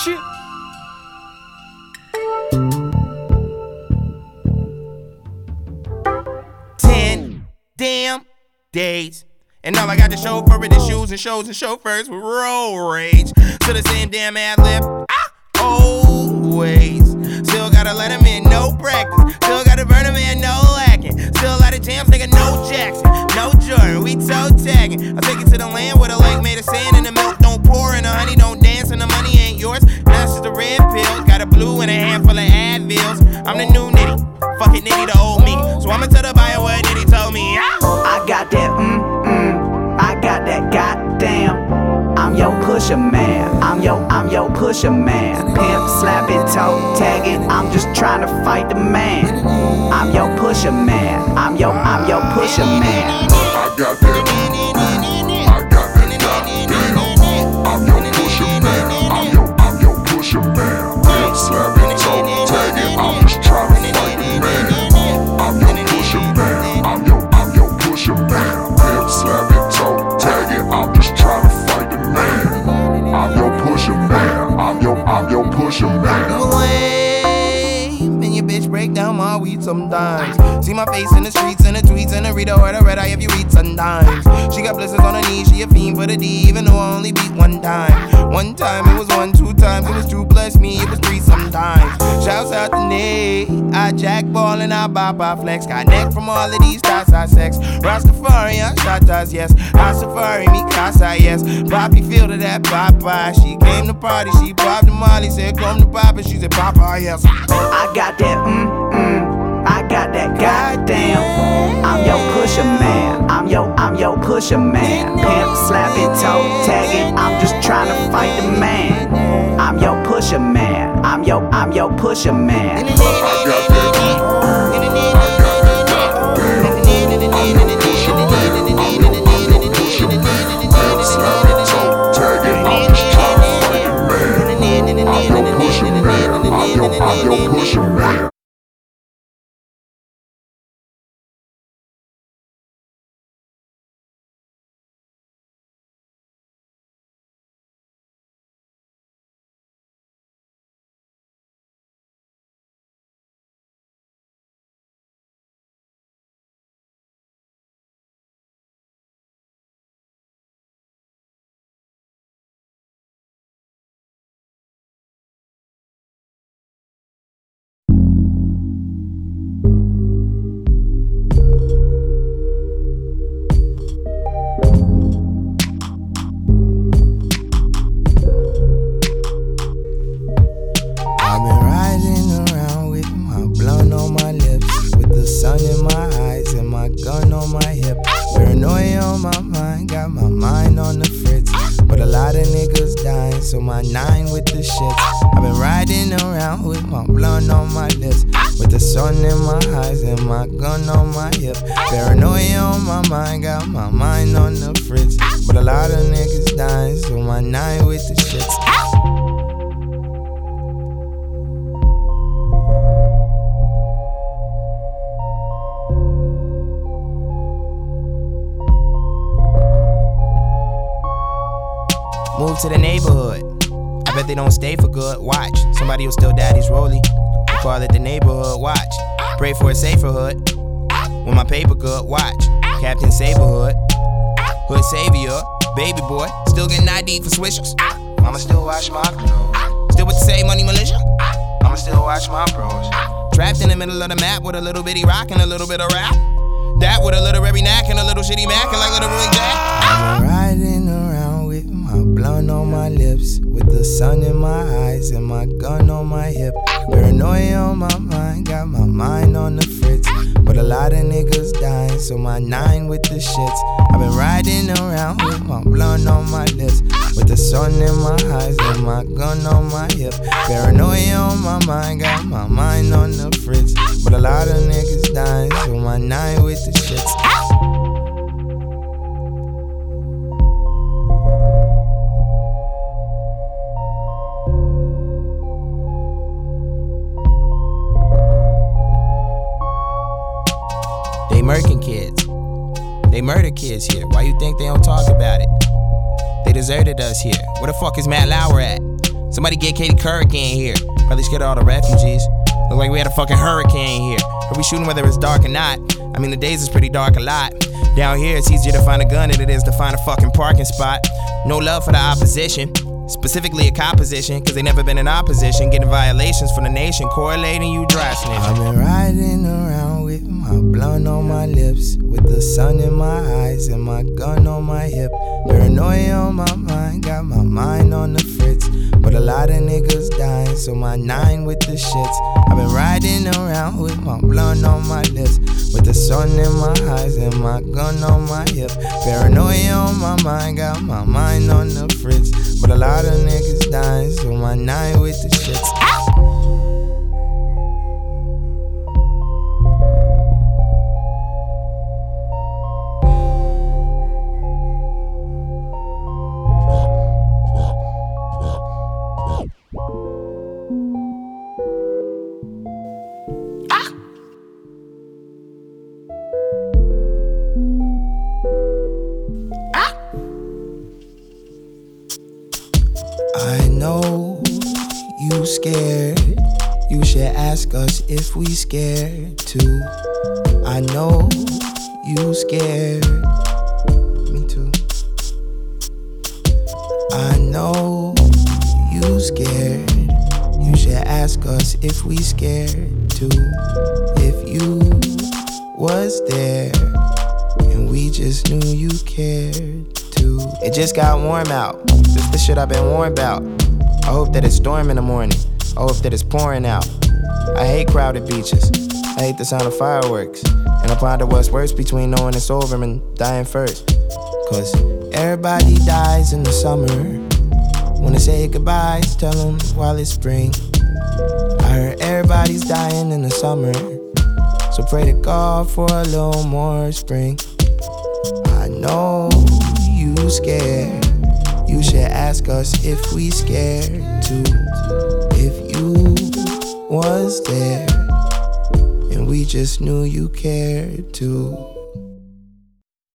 shit. Damn days. And all I got to show for it is shoes and shows and chauffeurs with road rage. To the same damn ad lib, always. Still gotta let him in, no practice. Still gotta burn him in, no lacking. Still out of jams, nigga, no Jackson, no Jordan, we toe tagging. I take it to the land where the lake made of sand and the milk don't pour and the honey don't dance and the money ain't yours. That's just the red pill. Got a blue and a handful of Advils. I'm the new Nitty, fuck it Nitty the old me. So I'ma tell the buyer what Nitty told me. I got that I got that goddamn. I'm your pusher man. I'm your pusher man. Pimp slapping, toe tagging. I'm just trying to fight the man. I'm your pusher man. I'm your pusher man. I got that. I got that goddamn. I'm your pusher man. I'm your pusher man. Pimp slapping, toe tagging. I'm just trying to fight the man. I'm your pusher man. I'm your pusher man. Pimp slapping, toe tagging. I'm just trying to fight the man. I'm your pusher man. I'm your pusher man. And your bitch break down my weed sometimes. See my face in the streets and the tweets and the reader or the red eye if you read sometimes. She got blisters on her knees, she a fiend for the D, even though I only beat one time. One time it was 1, 2 times, it was 2 plus me, it was 3 sometimes. Shouts out to Nate, I jack ball and I bop, I flex. Got neck from all of these thoughts, I sex. Rastafari, I shot us, yes. I safari, me casa, yes. Poppy feel to that Papa. She came to party, she popped the molly, said come to Papa, she said Papa, yes. I got that I got that goddamn. I'm your pusher man. I'm your pusher man. Pimp slapping, toe tagging. I'm just trying to fight the man. I'm your pusher man. I'm your pusher man. I got that. I'm your pusher man. So my 9 with the shits. I've been riding around with my blunt on my lips, with the sun in my eyes and my gun on my hip. Paranoia on my mind, got my mind on the fritz. But a lot of niggas dying, so my 9 with the shits. Move to the neighborhood. I bet they don't stay for good. Watch, somebody will steal daddy's rollie. I call it the neighborhood. Watch, pray for a safer hood. When my paper good, watch, Captain Saberhood, hood savior, baby boy, still getting ID for swishers. I'ma still watch my clothes. Still with the same money militia. I'ma still watch my bros. Trapped in the middle of the map with a little bitty rock and a little bit of rap. That with a literary knack and a little shitty Mac and like literally Jack. I've been riding around with my blunt on my lips, with the sun in my eyes and my gun on my hip. Paranoia on my mind, got my mind on the fritz. But a lot of niggas dying, so my 9 with the shits. I've been riding around with my blunt on my lips, with the sun in my eyes and my gun on my hip. Paranoia on my mind, got my mind on the fritz. But a lot of niggas dying, so my 9 with the shits. They murking kids. They murder kids here. Why you think they don't talk about it? They deserted us here. Where the fuck is Matt Lauer at? Somebody Nobody get Katie Couric in here. Probably scared of all the refugees. Look like we had a fucking hurricane here. Are we shooting whether it's dark or not? I mean, the days is pretty dark a lot. Down here, it's easier to find a gun than it is to find a fucking parking spot. No love for the opposition, specifically a composition, cause they never been in opposition. Getting violations from the nation, correlating you dry snitching. I've been riding around with my blunt on my lips, with the sun in my eyes and my gun on my hip. Paranoia on my mind, got my mind on the fritz. But a lot of niggas dying, so my 9 with the shits. I've been riding around with my blunt on my lips, with the sun in my eyes and my gun on my hip. Paranoia on my mind, got my mind on the fritz. But a lot of niggas dying, so my 9 with the shits. I know you scared. You should ask us if we scared too. I know you scared. Me too. I know you scared. You should ask us if we scared too. If you was there and we just knew you cared too. It just got warm out. This the shit I've been warned about. I hope that it's storm in the morning. I hope that it's pouring out. I hate crowded beaches. I hate the sound of fireworks. And I ponder what's worse between knowing it's over and dying first. Cause everybody dies in the summer. Wanna say goodbyes, tell them while it's spring. I heard everybody's dying in the summer, so pray to God for a little more spring. I know you scared. You should ask us if we scared too. If you was there and we just knew you cared too.